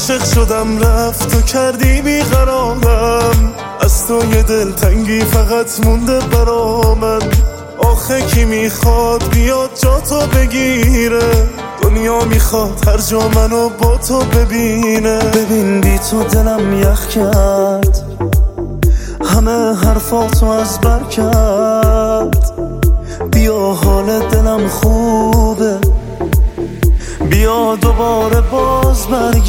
عاشق شدم رفت و کردی بیقرارم، از تو یه دلتنگی فقط مونده برا من. آخه کی میخواد بیاد جا تو بگیره؟ دنیا میخواد هر جا منو با تو ببینه. ببین بی تو دلم یخ کرد، همه حرفاتو از بر کرد. بیا حال دلم خوبه، بیا دوباره باز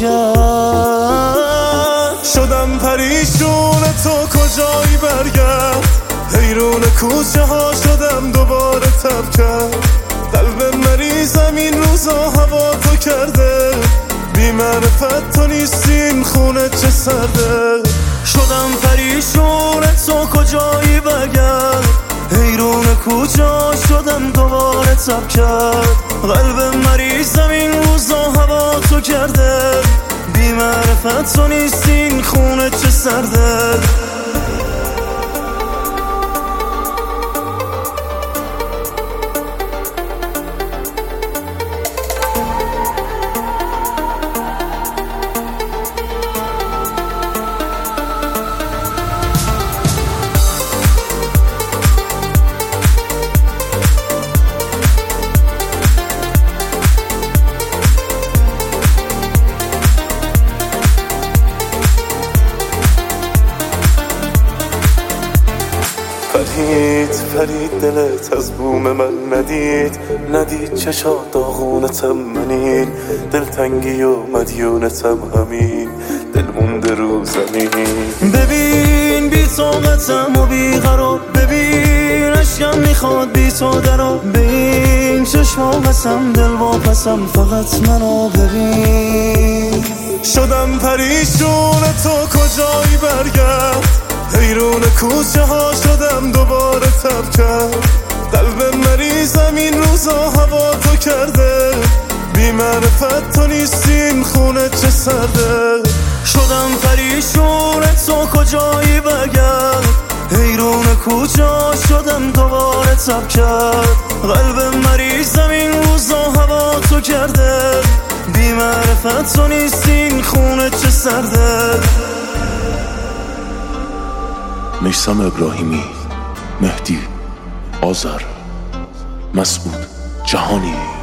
برگرد. شدم پریشون تو کجایی برگرد، حیرون کوچه ها شدم دوباره تب کرد. قلب مریضم این روزا هوا تو کرده، بی معرفت تو نیستین خونه چه سرده. شدم پریشون تو کجایی برگرد، حیرون کوچه ها شدم دوباره تب کرد. قلب مریضم این روزا هوا تو کرده، بی معرفت تو نیستین خونه چه سرده. فرید دلت از بوم من ندید چشات داغونتم منین. دلتنگی و مدیونتم همین، دل مونده رو زمین. ببین بی طاقتم و بیقرار، ببین عشقم میخواد بی تو درا. ببین چشما قسم دل واپسم، فقط منو ببین. شدم پریشون تو کجایی برگرد، حیرون کوچه ها شدم دوباره تب کرد. قلب مریضم این روزا هوا تو کرده، بی معرفت تو نیستین خونه چه سرده. شدم پریشون تو کجایی برگرد، حیرون کوچه ها شدم دوباره تب کرد. قلب مریضم این روزا هوا تو کرده، بی معرفت تو نیستین خونه چه سرده. میثم ابراهیمی، مهدی آذر، مسعود جهانی.